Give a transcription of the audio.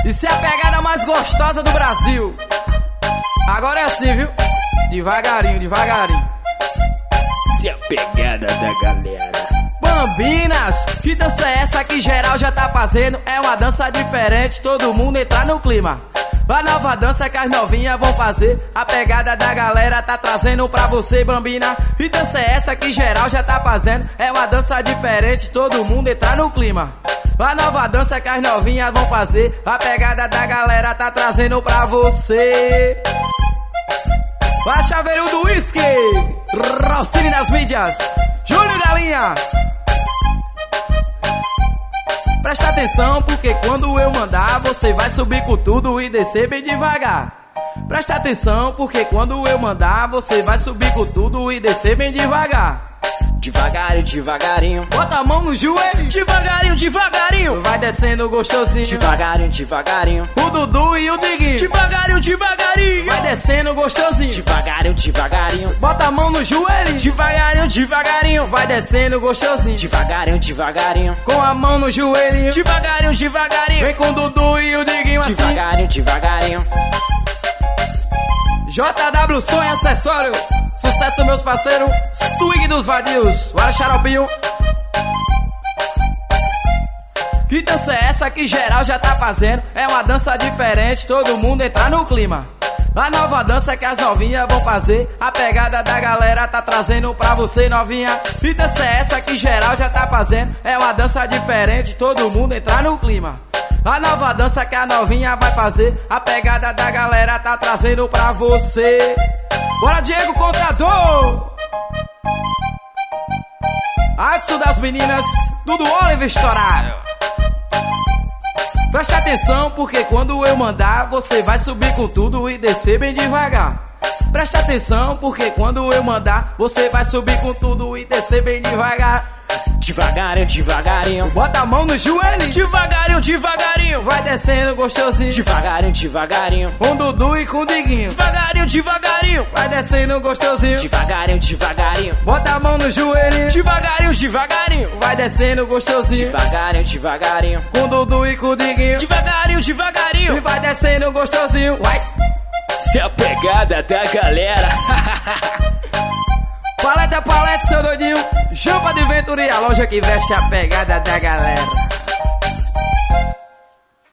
Isso é a pegada mais gostosa do Brasil. Agora é assim, viu? Devagarinho, devagarinho. Isso é a pegada da galera. Bambinas, que dança é essa que geral já tá fazendo? É uma dança diferente, todo mundo entra no clima. A nova dança que as novinhas vão fazer, a pegada da galera tá trazendo pra você, bambina. Que dança é essa que geral já tá fazendo? É uma dança diferente, todo mundo entra no clima. A nova dança que as novinhas vão fazer, a pegada da galera tá trazendo pra você. A chaveiro do whisky, Ralcine nas mídias, Júlio Galinha. Presta atenção, porque quando eu mandar, você vai subir com tudo e descer bem devagar. Presta atenção, porque quando eu mandar, você vai subir com tudo e descer bem devagar. Devagarinho, devagarinho. Bota a mão no joelho. Devagarinho, devagarinho. Vai descendo gostosinho. Devagarinho, devagarinho. O Dudu e o Diguinho. Devagarinho, devagarinho. Vai descendo gostosinho. Devagarinho, devagarinho. Bota a mão no joelho. Devagarinho, devagarinho. Vai descendo gostosinho. Devagarinho, devagarinho. Com a mão no joelho. Devagarinho, devagarinho. Vem com o Dudu e o Diguinho assim. Devagarinho, devagarinho. JW Som e Acessório. Sucesso, meus parceiros. Swing dos vadios. Bora, xaropinho. Que dança é essa que geral já tá fazendo? É uma dança diferente, todo mundo entra no clima. A nova dança que as novinhas vão fazer, a pegada da galera tá trazendo pra você, novinha. Que dança é essa que geral já tá fazendo? É uma dança diferente, todo mundo entra no clima. A nova dança que a novinha vai fazer, a pegada da galera tá trazendo pra você. Bora, Diego Contador! Adson das meninas, Dudu Oliver estourado. Presta atenção, porque quando eu mandar, você vai subir com tudo e descer bem devagar. Presta atenção, porque quando eu mandar, você vai subir com tudo e descer bem devagar. Devagarinho, devagarinho. Bota a mão no joelho. Devagarinho, devagarinho. Vai descendo gostosinho. Devagarinho, devagarinho. Com o Dudu e com o Diguinho. Devagarinho, devagarinho. Vai descendo gostosinho. Devagarinho, devagarinho. Bota a mão no joelho. Devagarinho, devagarinho. Vai descendo gostosinho. Devagarinho, devagarinho. Com o Dudu e com o Diguinho. Devagarinho, devagarinho. E vai descendo gostosinho. Vai. Isso é a pegada da galera. Paleta, paleta, seu doidinho. Jampa de Venturia, a loja que veste a pegada da galera.